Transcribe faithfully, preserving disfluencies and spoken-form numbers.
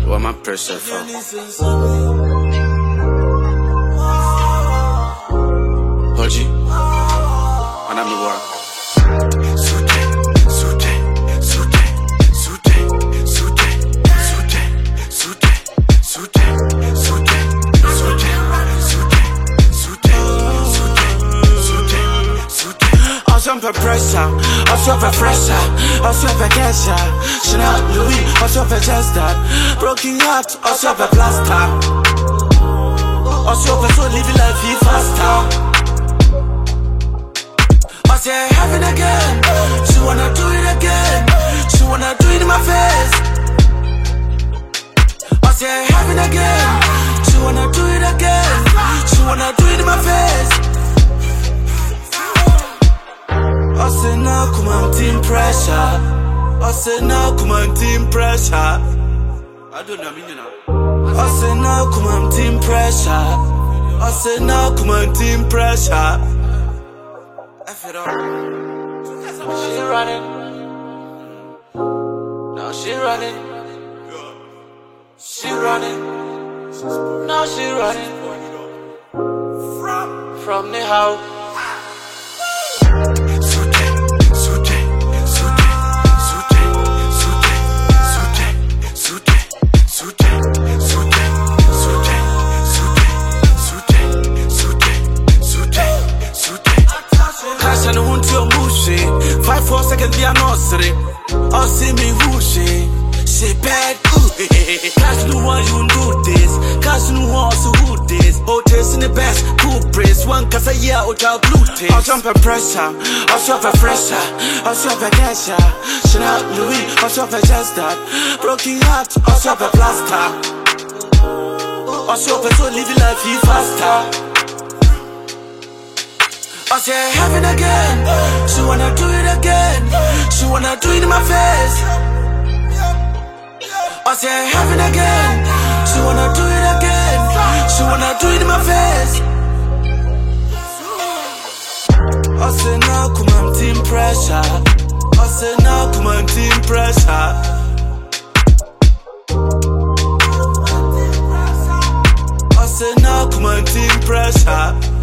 What my pressure for? Hoji, and I'm the war. Sute, sute, sute, sute, sute, sute, sute, sute, sute, sute, sute, sute. I jump a pressure, I swap a fresher, I swap a casher. Chanel, Louis, I swap a just that. Broken heart, I swap a plaster. I swap a soul, living life here faster. I say having again, she wanna do it again, she wanna do it in my face. I say having again, she wanna do it again, she wanna do it in my face. I say now come on team pressure, I say now come on team pressure. I don't know meaning now. I say now come on team pressure, I say now come on team pressure. F it up. She running. Now she running. She running. Now she running. From from the house. Five four seconds, we are nursery. All see me whooshy. She bad, ooh. Cash no one you do this. Cash no one so who this. Oh, tasting the best, cool praise. One cause a year out of blue taste. I'll jump a pressure, I'll swap a fresher, I'll swap a casher. Chanel, Louis, I'll swap a just that. Broken heart, I'll swap a plaster. I'll swap a soul, living life here faster. I say having again, she wanna do it again, she wanna do it in my face. I say having again, she wanna do it again, she wanna do it in my face. I say now come on team pressure, I say now come on team pressure. I say now come on team pressure.